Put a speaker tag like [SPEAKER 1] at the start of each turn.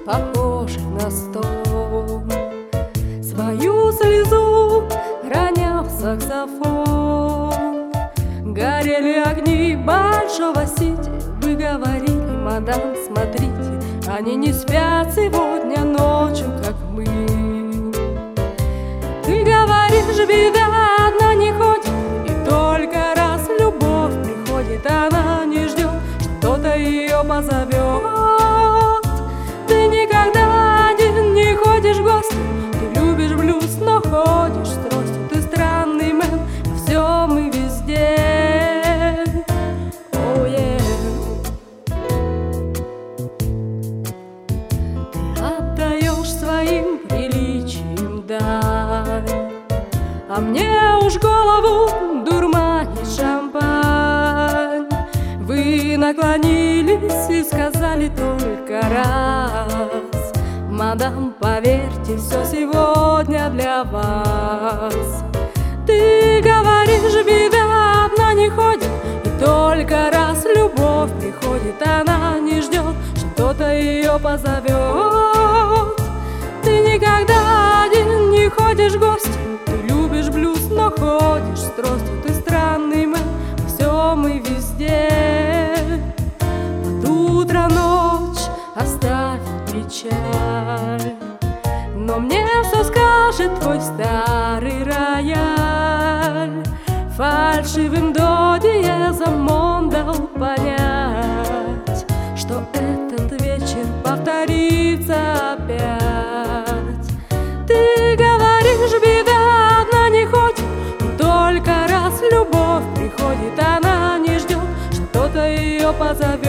[SPEAKER 1] похожий на стон. Свою слезу ронял саксофон. Горели огни большого сити. Вы говорили: мадам, смотрите, они не спят сегодня ночью, как мы. Ты говоришь, беда одна не ходит, и только раз любовь приходит, она не ждет, что-то ее позовет. Ты никогда один не ходишь в гости, ты любишь блюз, но ходишь с тростью. Ты странный мэн во всем и везде. Oh, yeah. Ты отдаешь своим приличиям дань, а мне уж голову дурманит шампань. Вы наклонились и сказали только раз: мадам, поверьте, все сегодня для вас. Ты говоришь, беда одна не ходит, и только раз любовь приходит, она не ждет, что-то ее позовет. Ты никогда один не ходишь в гости, ты любишь блюз, но ходишь с тростью. Ты странный мэн во всем и везде. Под утро ночь оставит печаль, но мне все скажет твой старый рояль. Фальшивым до диезом он дал понять, что этот вечер повторится опять. Ты говоришь, беда одна не ходит, но только раз любовь приходит, она не ждет, что-то ее позовет.